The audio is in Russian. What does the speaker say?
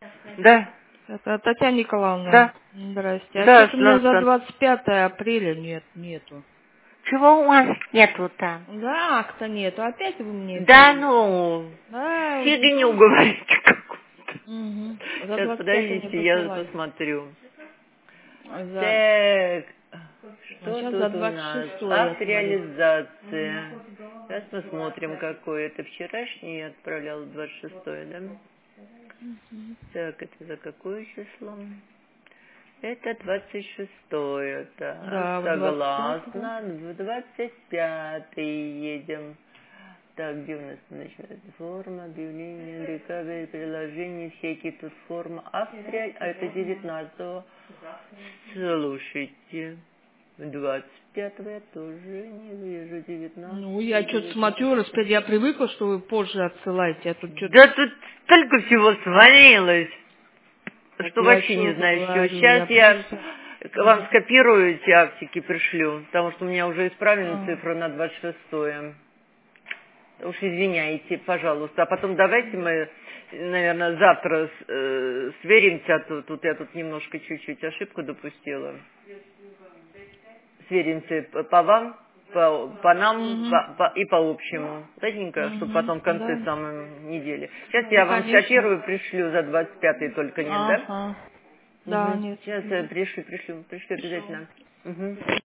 Да. Это Татьяна Николаевна. Да. Здрасте. А Да, что-то у меня за здравствуйте. 25 апреля нету. Чего у вас нету-то? Да, акта нету. Опять вы мне Да это... ну, Да, фигню говорите какую-то. угу. За Сейчас, 25 мне подождите, я посылали. посмотрю. За... Так, А что сейчас за тут у нас? 26 я Акт смотрю. реализации. Сейчас посмотрим, какой это. Вчерашний я отправляла 26-е, да? Так, это за какое число? Это 26-е, так, Да, в 25, да. согласна. В 25-й едем. Так, где у нас начинается форма, объявление, рекавери, приложение, всякие тут форма. Австрия, а это 19-го. Слушайте, 25-го я тоже не вижу, 19-го. Ну, я что-то смотрю, распять, я привыкла, что вы позже отсылаете, а тут что-то... Да тут столько всего свалилось, Так что я вообще не что знаю, с чего. говорю, Сейчас я я просто... вам скопирую эти аптеки, пришлю, потому что у меня уже исправлена А. цифра на 26-е. Уж извиняйте, пожалуйста. А потом давайте мы, наверное, завтра сверимся. А то тут я тут немножко чуть-чуть ошибку допустила. Сверимся по вам, по нам Угу. и по общему. Ладненько, чтобы Угу. потом в конце Да. самой недели. Сейчас Ну, я вам конечно. скопирую, пришлю за 25-й только нет, да? Ага. Да, Угу. нет. Сейчас я пришлю обязательно. Угу.